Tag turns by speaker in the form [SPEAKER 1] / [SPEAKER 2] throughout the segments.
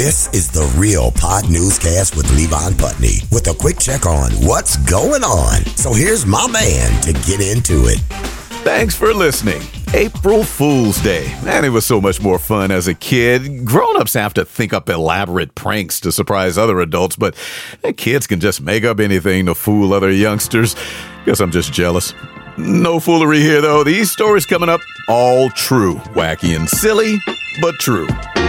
[SPEAKER 1] This is the Real Pod Newscast with Levon Putney with a quick check on what's going on. So here's my man to get into it.
[SPEAKER 2] Thanks for listening. April Fool's Day. Man, it was so much more fun as a kid. Grown-ups have to think up elaborate pranks to surprise other adults, but kids can just make up anything to fool other youngsters. Guess I'm just jealous. No foolery here, though. These stories coming up, all true. Wacky and silly, but true.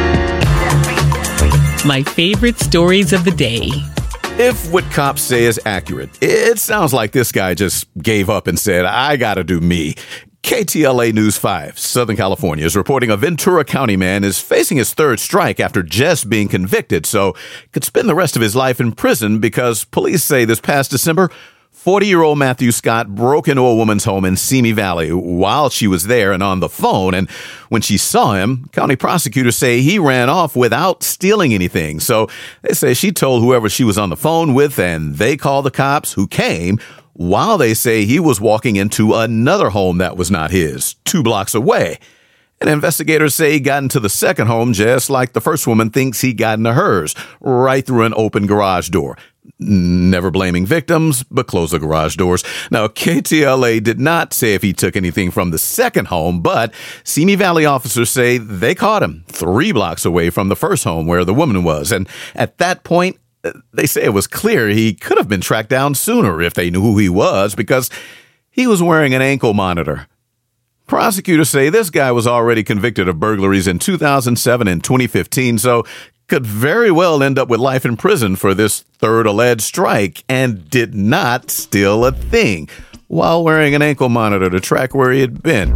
[SPEAKER 3] My favorite stories of the day.
[SPEAKER 2] If what cops say is accurate, it sounds like this guy just gave up and said, I gotta do me. KTLA News 5, Southern California, is reporting a Ventura County man is facing his third strike after just being convicted, so could spend the rest of his life in prison because police say this past December, 40-year-old Matthew Scott broke into a woman's home in Simi Valley while she was there and on the phone. And when she saw him, county prosecutors say he ran off without stealing anything. So they say she told whoever she was on the phone with, and they called the cops who came while they say he was walking into another home that was not his, 2 blocks away. And investigators say he got into the second home just like the first woman thinks he got into hers, right through an open garage door. Never blaming victims, but close the garage doors. Now, KTLA did not say if he took anything from the second home, but Simi Valley officers say they caught him 3 blocks away from the first home where the woman was. And at that point, they say it was clear he could have been tracked down sooner if they knew who he was because he was wearing an ankle monitor. Prosecutors say this guy was already convicted of burglaries in 2007 and 2015, so could very well end up with life in prison for this third alleged strike and did not steal a thing while wearing an ankle monitor to track where he had been.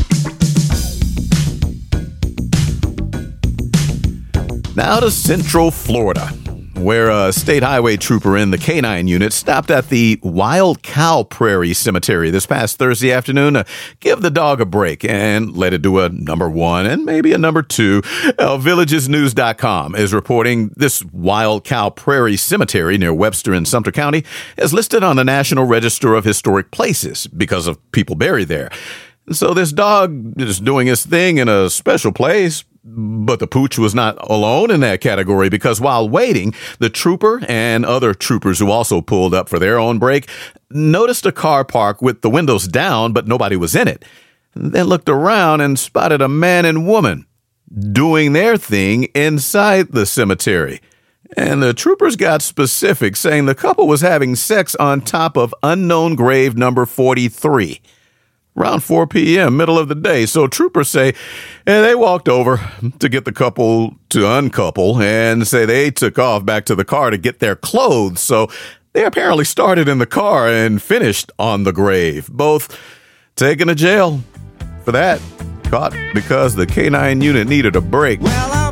[SPEAKER 2] Now to Central Florida, where a state highway trooper in the K-9 unit stopped at the Wild Cow Prairie Cemetery this past Thursday afternoon to give the dog a break and let it do a number 1 and maybe a number 2. VillagesNews.com is reporting this Wild Cow Prairie Cemetery near Webster in Sumter County is listed on the National Register of Historic Places because of people buried there. So this dog is doing his thing in a special place. But the pooch was not alone in that category because while waiting, the trooper and other troopers who also pulled up for their own break noticed a car parked with the windows down, but nobody was in it. Then looked around and spotted a man and woman doing their thing inside the cemetery. And the troopers got specific, saying the couple was having sex on top of unknown grave number 43. Around 4 p.m., middle of the day. So troopers say they walked over to get the couple to uncouple and say they took off back to the car to get their clothes. So they apparently started in the car and finished on the grave, both taken to jail for that. Caught because the K-9 unit needed a break.
[SPEAKER 4] Well, I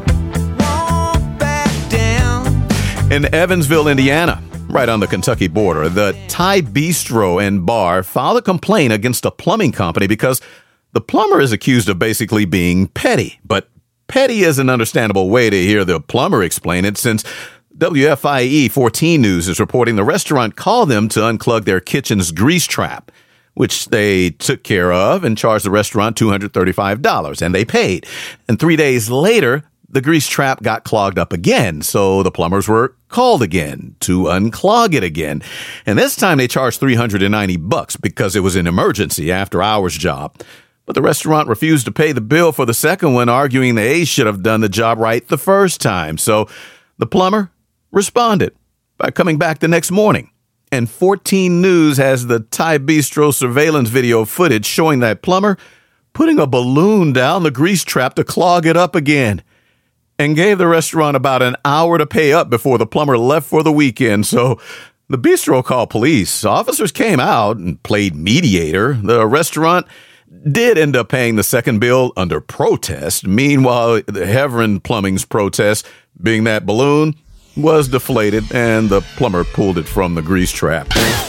[SPEAKER 4] walk back down.
[SPEAKER 2] In Evansville, Indiana, right on the Kentucky border, the Thai Bistro and Bar filed a complaint against a plumbing company because the plumber is accused of basically being petty. But petty is an understandable way to hear the plumber explain it, since WFIE 14 News is reporting the restaurant called them to unclog their kitchen's grease trap, which they took care of and charged the restaurant $235, and they paid. And 3 days later, the grease trap got clogged up again, so the plumbers were called again to unclog it again. And this time they charged $390 because it was an emergency after-hours job. But the restaurant refused to pay the bill for the second one, arguing they should have done the job right the first time. So the plumber responded by coming back the next morning. And 14 News has the Thai Bistro surveillance video footage showing that plumber putting a balloon down the grease trap to clog it up again, and gave the restaurant about an hour to pay up before the plumber left for the weekend. So the bistro called police. Officers came out and played mediator. The restaurant did end up paying the second bill under protest. Meanwhile, the Heveron Plumbing's protest, being that balloon was deflated and the plumber pulled it from the grease trap.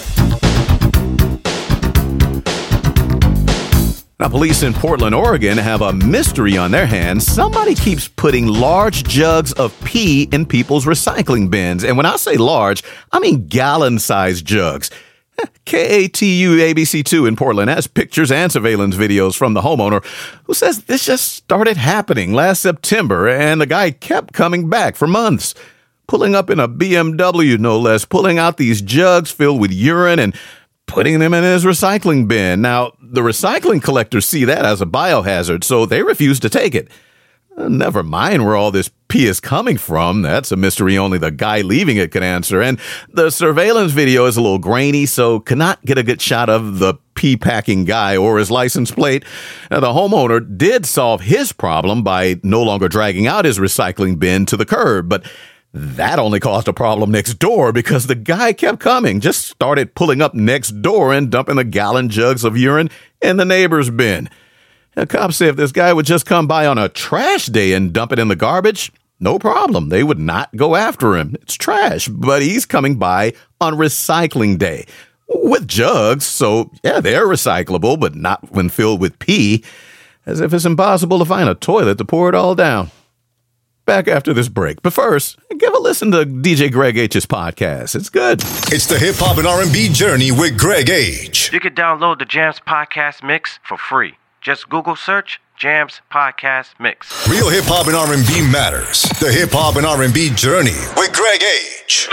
[SPEAKER 2] Now, police in Portland, Oregon have a mystery on their hands. Somebody keeps putting large jugs of pee in people's recycling bins. And when I say large, I mean gallon-sized jugs. KATU ABC2 in Portland has pictures and surveillance videos from the homeowner who says this just started happening last September and the guy kept coming back for months. Pulling up in a BMW, no less, pulling out these jugs filled with urine and putting them in his recycling bin. Now, the recycling collectors see that as a biohazard, so they refuse to take it. Never mind where all this pee is coming from. That's a mystery only the guy leaving it can answer. And the surveillance video is a little grainy, so cannot get a good shot of the pee-packing guy or his license plate. Now, the homeowner did solve his problem by no longer dragging out his recycling bin to the curb, but that only caused a problem next door because the guy kept coming, just started pulling up next door and dumping the gallon jugs of urine in the neighbor's bin. The cops say if this guy would just come by on a trash day and dump it in the garbage, no problem. They would not go after him. It's trash, but he's coming by on recycling day with jugs. So, yeah, they're recyclable, but not when filled with pee, as if it's impossible to find a toilet to pour it all down. Back after this break. But first, give a listen to DJ Greg H's podcast. It's good.
[SPEAKER 5] It's the Hip Hop and R&B Journey with Greg H.
[SPEAKER 6] You can download the Jams Podcast Mix for free. Just Google search Jams Podcast Mix.
[SPEAKER 5] Real hip hop and R&B matters. The Hip Hop and R&B Journey with Greg H.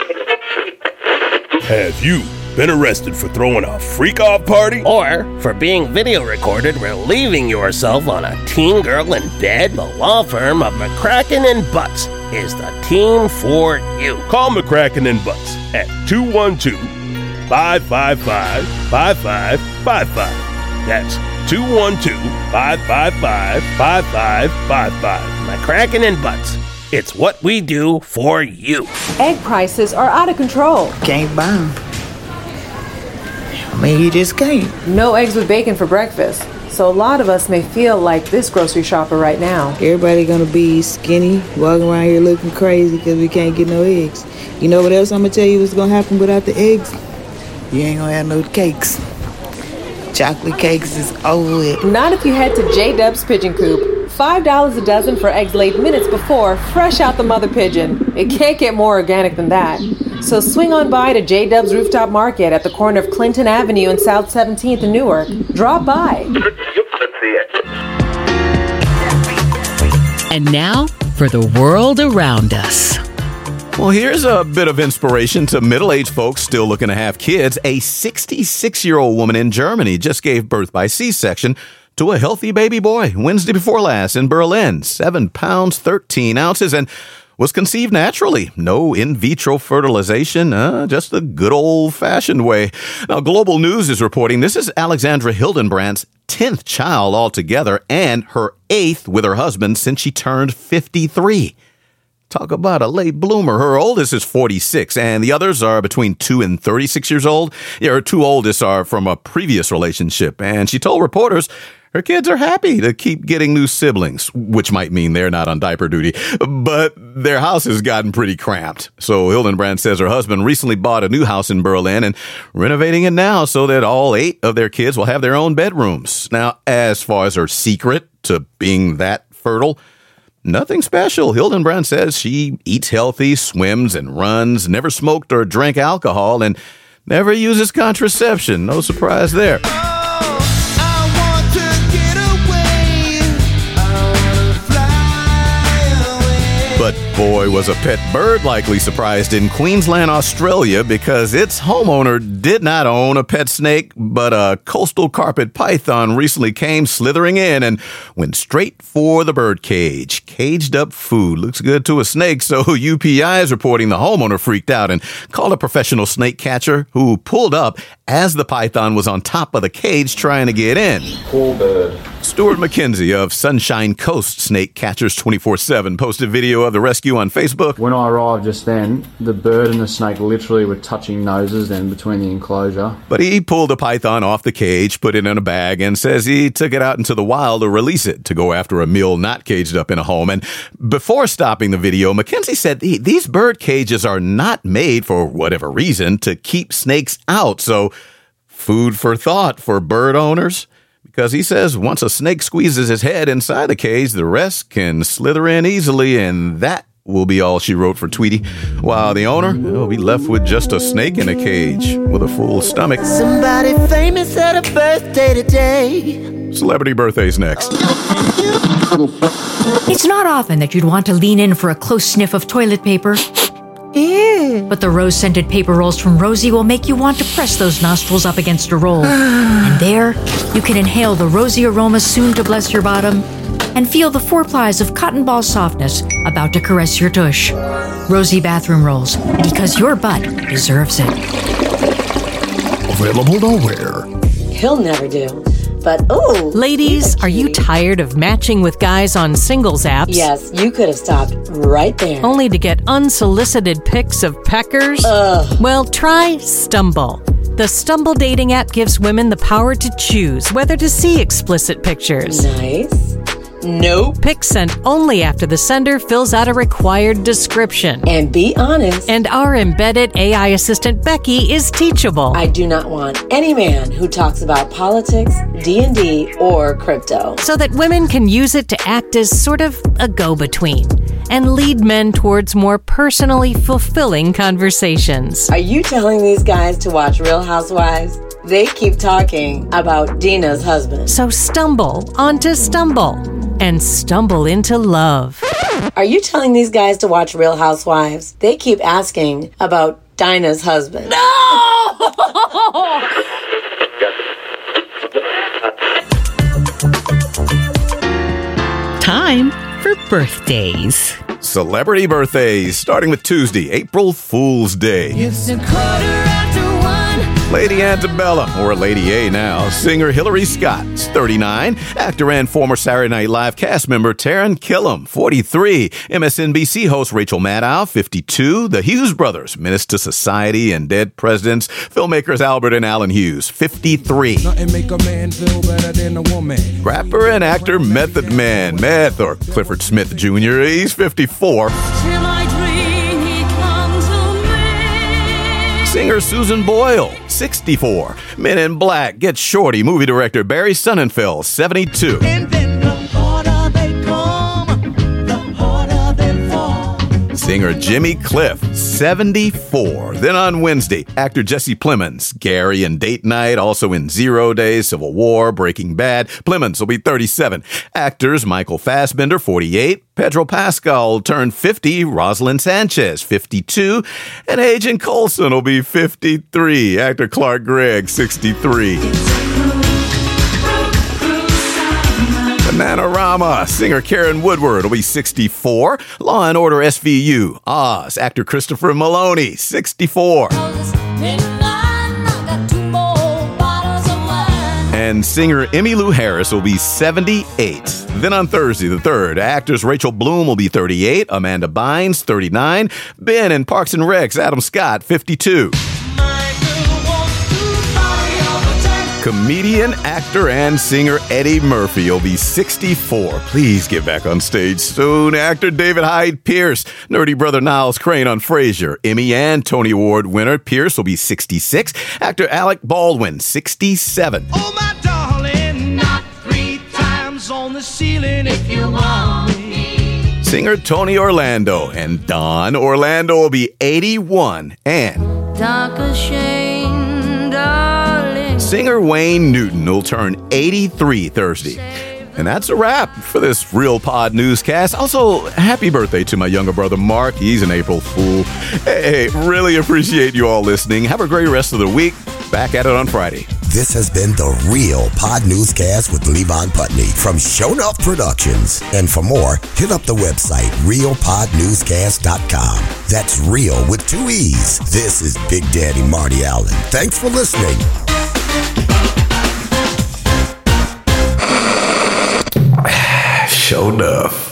[SPEAKER 7] Have you been arrested for throwing a freak-off party?
[SPEAKER 8] Or for being video recorded relieving yourself on a teen girl in bed? The law firm of McCracken and Butts is the team for you.
[SPEAKER 7] Call McCracken and Butts at 212-555-5555. That's 212-555-5555.
[SPEAKER 8] McCracken and Butts. It's what we do for you.
[SPEAKER 9] Egg prices are out of control.
[SPEAKER 10] Can't buy them. I mean, you just can't.
[SPEAKER 9] No eggs with bacon for breakfast. So a lot of us may feel like this grocery shopper right now.
[SPEAKER 10] Everybody gonna be skinny, walking around here looking crazy because we can't get no eggs. You know what else I'm gonna tell you what's gonna happen without the eggs? You ain't gonna have no cakes. Chocolate cakes is over with.
[SPEAKER 9] Not if you head to J-Dub's Pigeon Coop. $5 a dozen for eggs laid minutes before, fresh out the mother pigeon. It can't get more organic than that. So swing on by to J-Dub's Rooftop Market at the corner of Clinton Avenue and South 17th in Newark. Drop by.
[SPEAKER 3] And now for the world around us.
[SPEAKER 2] Well, here's a bit of inspiration to middle-aged folks still looking to have kids. A 66-year-old woman in Germany just gave birth by C-section to a healthy baby boy Wednesday before last in Berlin, 7 pounds, 13 ounces, and was conceived naturally. No in vitro fertilization, just the good old-fashioned way. Now, Global News is reporting this is Alexandra Hildenbrandt's 10th child altogether and her 8th with her husband since she turned 53. Talk about a late bloomer. Her oldest is 46, and the others are between 2 and 36 years old. Yeah, her 2 oldest are from a previous relationship, and she told reporters her kids are happy to keep getting new siblings, which might mean they're not on diaper duty, but their house has gotten pretty cramped. So Hildenbrandt says her husband recently bought a new house in Berlin and renovating it now so that all 8 of their kids will have their own bedrooms. Now, as far as her secret to being that fertile, nothing special. Hildenbrandt says she eats healthy, swims and runs, never smoked or drank alcohol, and never uses contraception. No surprise there. But boy, was a pet bird likely surprised in Queensland, Australia, because its homeowner did not own a pet snake, but a coastal carpet python recently came slithering in and went straight for the bird cage. Caged up food looks good to a snake, so UPI is reporting the homeowner freaked out and called a professional snake catcher who pulled up as the python was on top of the cage trying to get in.
[SPEAKER 11] Poor bird.
[SPEAKER 2] Stuart McKenzie of Sunshine Coast Snake Catchers 24/7 posted video of the rescue on Facebook.
[SPEAKER 11] When I arrived just then, the bird and the snake literally were touching noses then between the enclosure.
[SPEAKER 2] But he pulled the python off the cage, put it in a bag, and says he took it out into the wild to release it to go after a meal not caged up in a home. And before stopping the video, McKenzie said these bird cages are not made for whatever reason to keep snakes out. So food for thought for bird owners. Because he says once a snake squeezes his head inside the cage, the rest can slither in easily, and that will be all she wrote for Tweety, while the owner will be left with just a snake in a cage with a full stomach.
[SPEAKER 12] Somebody famous had a birthday today.
[SPEAKER 2] Celebrity birthdays next.
[SPEAKER 13] It's not often that you'd want to lean in for a close sniff of toilet paper.
[SPEAKER 12] Ew.
[SPEAKER 13] But the rose-scented paper rolls from Rosie will make you want to press those nostrils up against a roll. And there, you can inhale the rosy aroma soon to bless your bottom and feel the 4 plies of cotton ball softness about to caress your tush. Rosie bathroom rolls, because your butt deserves it.
[SPEAKER 1] Available nowhere.
[SPEAKER 14] He'll never do. But, ooh.
[SPEAKER 15] Ladies, are you tired of matching with guys on singles apps?
[SPEAKER 14] Yes, you could have stopped right there.
[SPEAKER 15] Only to get unsolicited pics of peckers?
[SPEAKER 14] Ugh.
[SPEAKER 15] Well, try Stumble. The Stumble dating app gives women the power to choose whether to see explicit pictures.
[SPEAKER 14] Nice. Nope.
[SPEAKER 15] Pics sent only after the sender fills out a required description.
[SPEAKER 14] And be honest.
[SPEAKER 15] And our embedded AI assistant Becky is teachable.
[SPEAKER 14] I do not want any man who talks about politics, D&D, or crypto.
[SPEAKER 15] So that women can use it to act as sort of a go-between and lead men towards more personally fulfilling conversations.
[SPEAKER 14] Are you telling these guys to watch Real Housewives? They keep talking about Dina's husband.
[SPEAKER 15] So stumble onto Stumble and stumble into love.
[SPEAKER 14] Are you telling these guys to watch Real Housewives? They keep asking about Dinah's husband.
[SPEAKER 15] No!
[SPEAKER 3] Time for birthdays.
[SPEAKER 2] Celebrity birthdays, starting with Tuesday, April Fool's Day.
[SPEAKER 12] It's a quarter after 1.
[SPEAKER 2] Lady Antebellum, or Lady A now, singer Hillary Scott, 39. Actor and former Saturday Night Live cast member Taran Killam, 43. MSNBC host Rachel Maddow, 52. The Hughes brothers, Menace to Society and Dead Presidents. Filmmakers Albert and Alan Hughes, 53.
[SPEAKER 16] Nothing make a man feel better than a woman.
[SPEAKER 2] Rapper and actor Method Man, Meth, or Clifford Smith Jr., he's 54. Singer Susan Boyle, 64. Men in Black, Get Shorty, movie director Barry Sonnenfeld, 72.
[SPEAKER 12] And then the harder they come, the harder they fall.
[SPEAKER 2] Singer Jimmy Cliff, 74. Then on Wednesday, actor Jesse Plemons, Gary in Date Night, also in 0 Days, Civil War, Breaking Bad. Plemons will be 37. Actors Michael Fassbender, 48. Pedro Pascal turned 50. Rosalind Sanchez, 52. And Agent Coulson will be 53. Actor Clark Gregg, 63. Bananarama, singer Karen Woodward will be 64. Law and Order SVU, Oz, actor Christopher Maloney, 64. And singer Emmylou Harris will be 78. Then on Thursday, the 3rd, actors Rachel Bloom will be 38, Amanda Bynes, 39, Ben in Parks and Recs, Adam Scott, 52. Comedian, actor, and singer Eddie Murphy will be 64. Please get back on stage soon. Actor David Hyde Pierce, nerdy brother Niles Crane on Frasier, Emmy and Tony Award winner Pierce will be 66. Actor Alec Baldwin, 67.
[SPEAKER 12] Oh, my darling, not 3 times on the ceiling if you want me.
[SPEAKER 2] Singer Tony Orlando and Don Orlando will be 81. And
[SPEAKER 12] Darker shame, darling.
[SPEAKER 2] singer Wayne Newton will turn 83 Thursday. And that's a wrap for this Real Pod newscast. Also, happy birthday to my younger brother, Mark. He's an April Fool. Hey, really appreciate you all listening. Have a great rest of the week. Back at it on Friday.
[SPEAKER 1] This has been the Real Pod Newscast with Levon Putney from Show Enough Productions. And for more, hit up the website, realpodnewscast.com. That's real with 2 E's. This is Big Daddy Marty Allen. Thanks for listening.
[SPEAKER 2] Show enough.